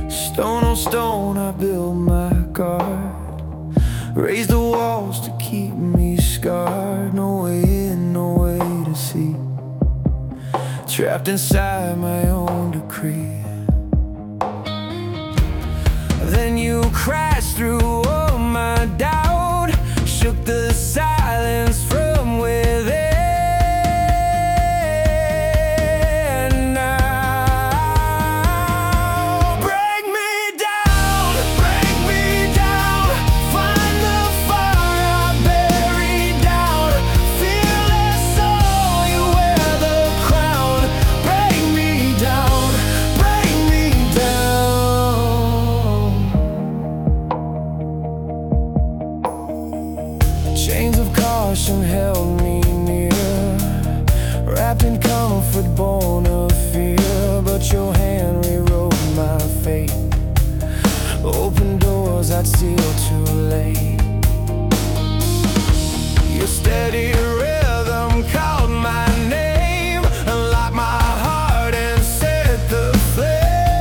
Stone on stone I build my guard, raise the walls to keep me scarred. No way in, no way to see, trapped inside my own decree. Then you crashed through all my doubt, shook the silence from within. Chains of caution held me near, wrapped in comfort, born of fear. But your hand rewrote my fate, open doors I'd seal too late. Your steady rhythm called my name, unlocked my heart and set the flame.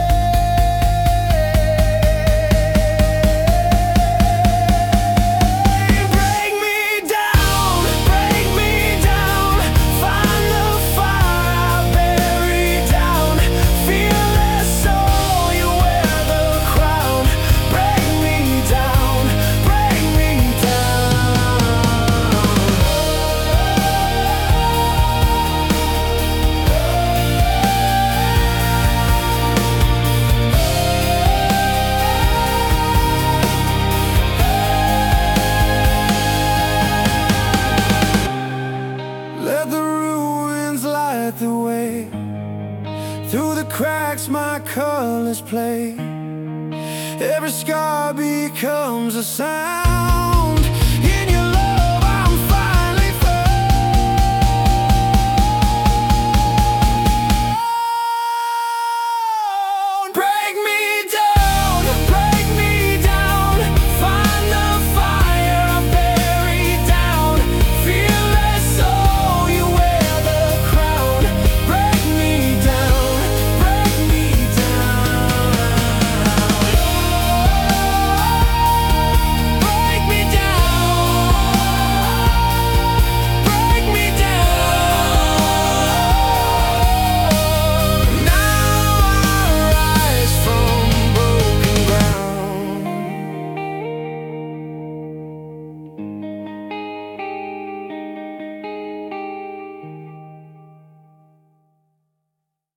Let the ruins light the way, through the cracks my colors play. Every scar becomes a sign.